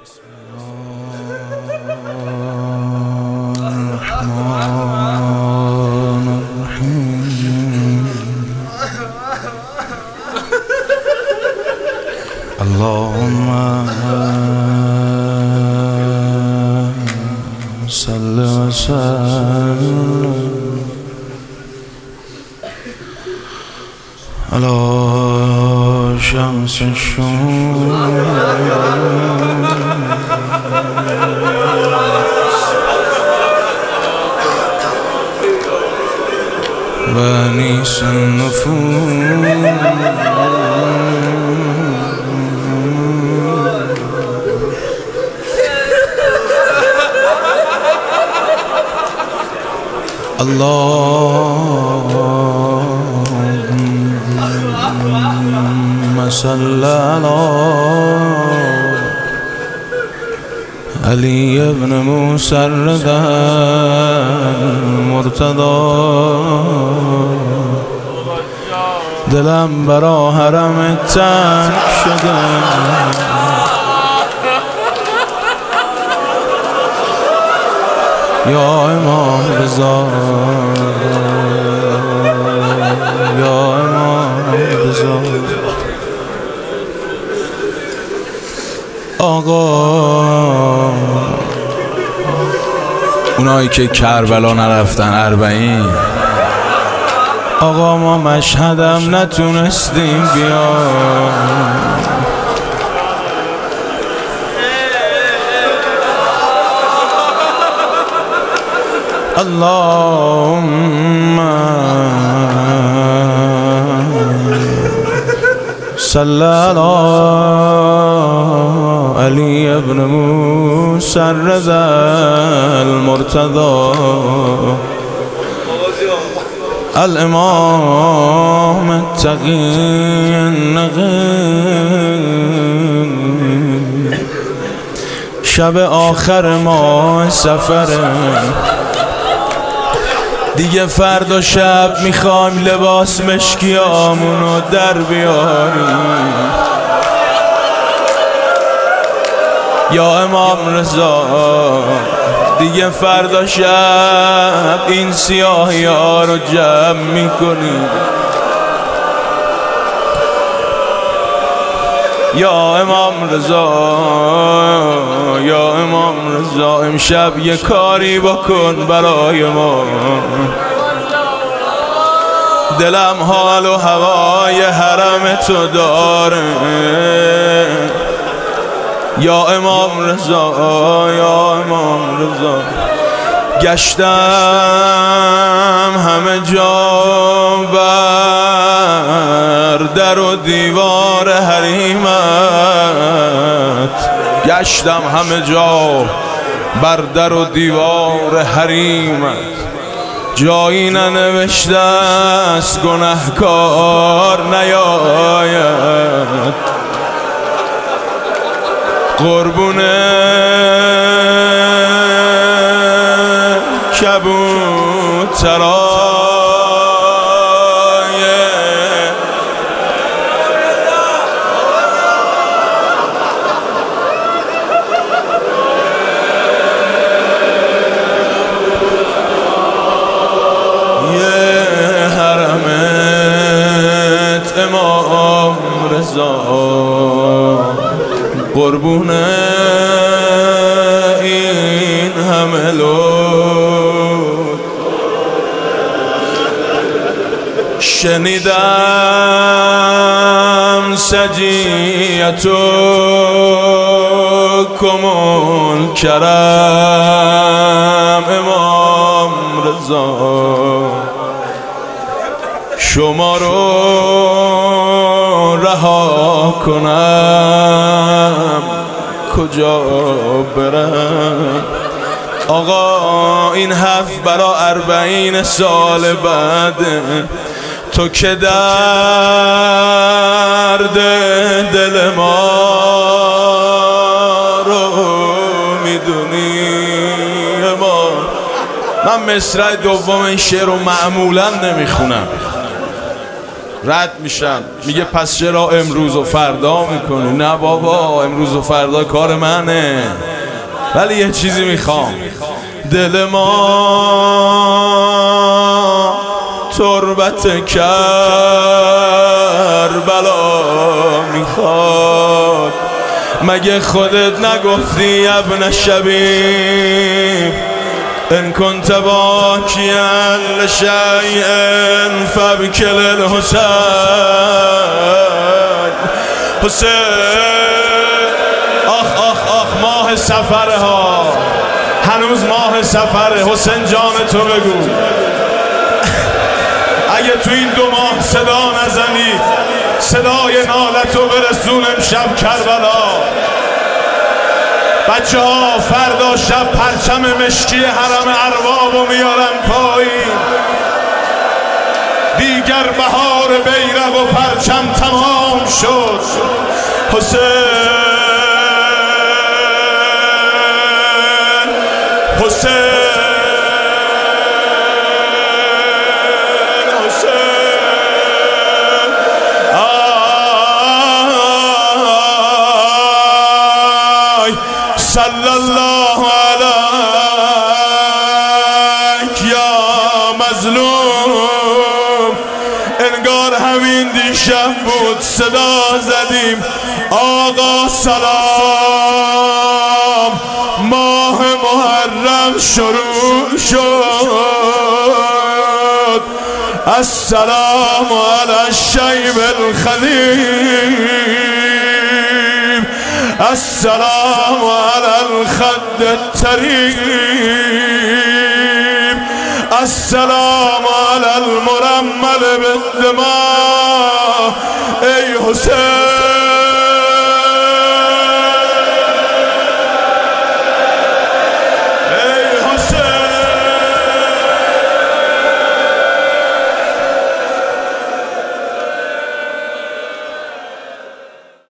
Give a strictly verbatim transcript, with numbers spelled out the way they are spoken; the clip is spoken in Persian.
بسم الله الرحمن الرحيم. اللهم صل وسلم على شمس الشموس وانيس النفوس اللهم صل على علي بن موسى الرضا المرتضى. دلم برا حرم تنگ شده یا امام رضا، یا امام رضا. آقا اونایی که کربلا نرفتن اربعین، آقا ما مشهدم نتونستیم بیان. اللهم صل على علي بن موسى الرضا المرتضى الامام التقي النقي. شب آخر ما سفره دیگه، فردا شب میخوایم لباس مشکیامونو در بیاریم. یا امام رضا دیگه فردا شب این سیاهی ها رو جمع میکنیم. یا امام رضا، یا امام رضا امشب یه کاری بکن برای ما. دلم حال و هوای حرم تو داره. یا امام رضا، یا امام رضا گشتم همه جا بر در و دیوار حریمت، گشتم همه جا بر در و دیوار حریمت. جایی ننوشته است گنهکار نیاید. قربونه کبوترای یه حرمت امام رضا، قربونه این همه لطف. شنیدم سجیتو کمون کرم امام رضا، شما رو رها کنم کجا برم. آقا این هفت برا اربعین سال بعد تو که درد دل ما رو میدونی. ما من مصرع دوم این شعر رو معمولا نمیخونم، رد میشم، میگه پس چرا امروز و فردا میکنی؟ نه بابا، امروز و فردا کار منه، ولی یه چیزی میخوام. دل ما تربت کربلا میخواد. مگه خودت نگفتی ابن شبیب ان کنت باکیا لشیء فابکل الحسین؟ حسین آخ آخ آخ ماه سفره ها، هنوز ماه سفره. حسین جان تو بگو اگه تو این دو ماه صدا نزنی، صدای نالتو برسون امشب کربلا. بچه ها فردا شب پرچم مشکی حرم اربابو میارن پایین. دیگر بهار بیرق و پرچم تمام شد. حسین حسین صلی الله علیک یا مظلوم. انگار همین دیشب بود صدا زدیم آقا سلام، ماه محرم شروع شد. السلام علی الشیب الخلیل، السلام علی الخد الطریب، السلام علی المرمل بالدماء. ای حسین